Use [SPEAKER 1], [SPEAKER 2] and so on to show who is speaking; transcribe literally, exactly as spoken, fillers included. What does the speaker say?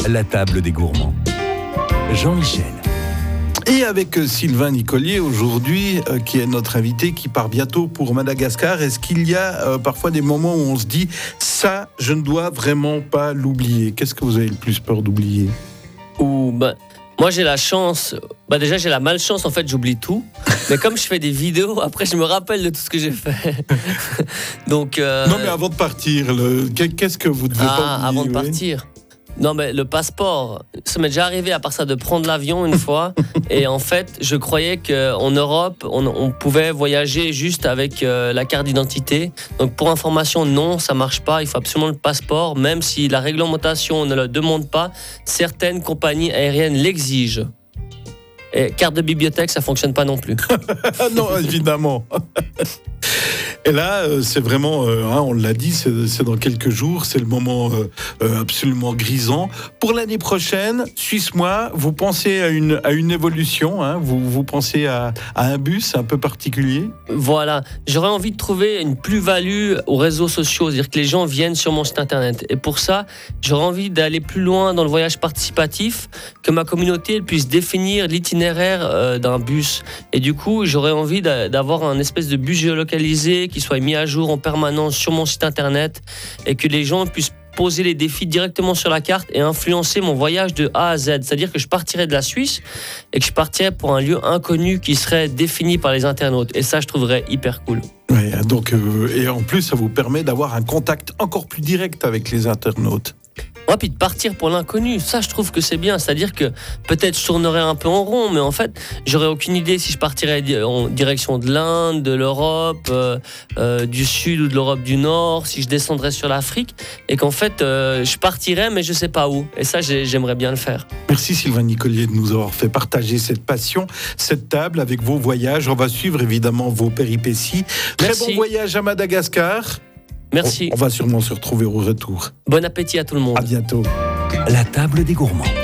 [SPEAKER 1] La table des gourmands. Jean-Michel.
[SPEAKER 2] Et avec Sylvain Nicolier aujourd'hui, euh, qui est notre invité, qui part bientôt pour Madagascar. Est-ce qu'il y a euh, parfois des moments où on se dit « ça, je ne dois vraiment pas l'oublier ». Qu'est-ce que vous avez le plus peur d'oublier ?
[SPEAKER 3] Ou bah, moi j'ai la chance, bah déjà j'ai la malchance en fait, j'oublie tout. Mais comme je fais des vidéos, après je me rappelle de tout ce que j'ai fait. Donc euh...
[SPEAKER 2] non mais avant de partir, le... qu'est-ce que vous devez
[SPEAKER 3] ah,
[SPEAKER 2] pas oublier,
[SPEAKER 3] avant de
[SPEAKER 2] oui
[SPEAKER 3] partir. Non mais le passeport, ça m'est déjà arrivé à part ça de prendre l'avion une fois et en fait je croyais qu'en Europe on, on pouvait voyager juste avec euh, la carte d'identité. Donc pour information non, ça marche pas, il faut absolument le passeport même si la réglementation ne le demande pas, certaines compagnies aériennes l'exigent. Et carte de bibliothèque ça fonctionne pas non plus.
[SPEAKER 2] Non évidemment. Et là, euh, c'est vraiment, euh, hein, on l'a dit, c'est, c'est dans quelques jours, c'est le moment euh, euh, absolument grisant. Pour l'année prochaine, Suisse-moi, vous pensez à une, à une évolution, hein, vous, vous pensez à, à un bus un peu particulier ?
[SPEAKER 3] Voilà, j'aurais envie de trouver une plus-value aux réseaux sociaux, c'est-à-dire que les gens viennent sur mon site internet. Et pour ça, j'aurais envie d'aller plus loin dans le voyage participatif, que ma communauté elle puisse définir l'itinéraire euh, d'un bus. Et du coup, j'aurais envie d'a, d'avoir un espèce de bus géolocalisé qui soit mis à jour en permanence sur mon site internet et que les gens puissent poser les défis directement sur la carte et influencer mon voyage de A à Z. C'est-à-dire que je partirais de la Suisse et que je partirais pour un lieu inconnu qui serait défini par les internautes. Et ça, je trouverais hyper cool.
[SPEAKER 2] Ouais, donc, euh, et en plus, ça vous permet d'avoir un contact encore plus direct avec les internautes.
[SPEAKER 3] Ouais, puis de partir pour l'inconnu, ça je trouve que c'est bien, c'est-à-dire que peut-être je tournerais un peu en rond, mais en fait j'aurais aucune idée si je partirais en direction de l'Inde, de l'Europe, euh, euh, du Sud ou de l'Europe du Nord, si je descendrais sur l'Afrique, et qu'en fait euh, je partirais mais je sais pas où, et ça j'ai, j'aimerais bien le faire.
[SPEAKER 2] Merci Sylvain Nicolier de nous avoir fait partager cette passion, cette table avec vos voyages, on va suivre évidemment vos péripéties. Très
[SPEAKER 3] Merci.
[SPEAKER 2] bon voyage à Madagascar.
[SPEAKER 3] Merci.
[SPEAKER 2] On, on va sûrement se retrouver au retour.
[SPEAKER 3] Bon appétit à tout le monde.
[SPEAKER 2] À bientôt.
[SPEAKER 1] La table des gourmands.